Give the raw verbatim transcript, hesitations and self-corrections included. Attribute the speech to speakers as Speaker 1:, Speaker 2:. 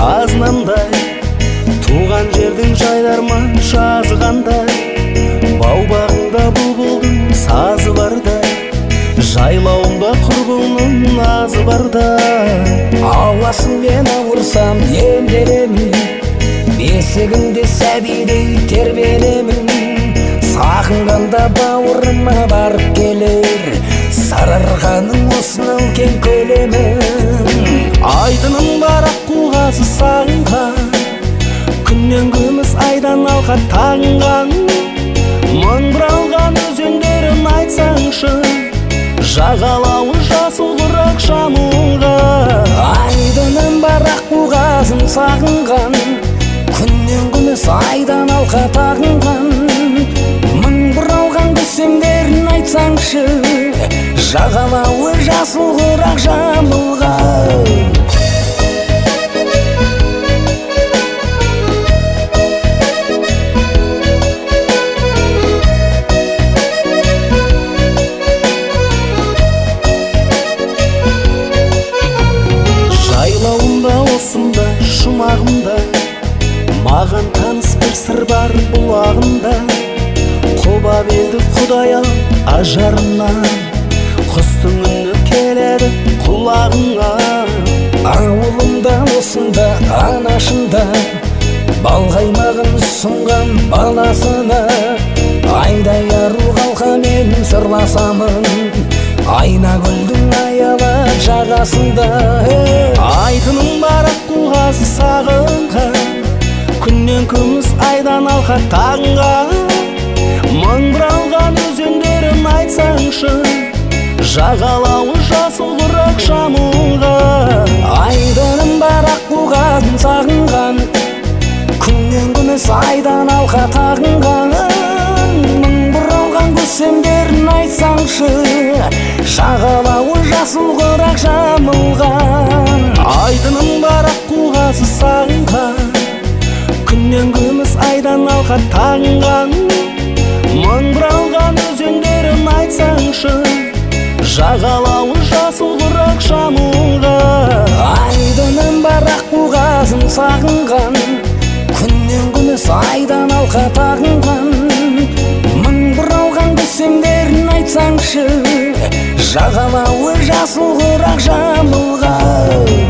Speaker 1: азынандай, туған жердің жайдарман жазғандай, бау-бағыңда бұлбұлдың сазы бардай, жайлауында құрбыңның назы бардай.
Speaker 2: Ауасымен ауырсам емделемін, бесігімде сәбидей тербелемін. Сағынғанда бауырыма барып келер, сарырғаның осынау кең көлемін.
Speaker 1: Айдының бар аққу-қазы сағынған, күннен күміс айдан алқа тағынған. Мың бұралған өзендерін айтсаңшы, жағалауы жасыл құрақ жамылған.
Speaker 2: Айдының бар аққу-қазын сағынған, күннен күміс айдан алқа тағынған. Мың бұралған көсемдерін айтсаңшы, жағалауы жасыл құрақ жамылған.
Speaker 1: Жайлауында осында жұмағында, маған таныс бір сыр бар бұлағында. Құба белді Құдай-ау ажарынан, құстың үні келеді құлағыңа.
Speaker 2: Ауылымда осында анашында, балқаймағын сұнған баласына. Айдай ару қалқамен сырласамын, Айнагүлдің аялап жағасында.
Speaker 1: Айдының бар аққу-қазы сағынған, күннен күміс айдан алқа тағынған. Мың бұралған өзендерін айтсаңшы, жағалауы жасыл құрақ жамылған.
Speaker 2: Айдының бар аққу-қазын сағынған, күннен күміс айдан алқа тағынған. Мың бұралған көсемдерін айтсаңшы, жағалауы жасыл құрақ жамылған.
Speaker 1: Айдының бар аққу-қазы сағынған, күннен күміс айдан алқа тағынған. Мың бұралған өзендерін айтсаңшы, жағалауы жасыл құрақ жамылған.
Speaker 2: Айдының бар аққу-қазын сағынған, күннен күміс айдан алқа тағынған. Мың бұралған көсемдерін айтсаңшы, жағалауы жасыл құрақ жамылған.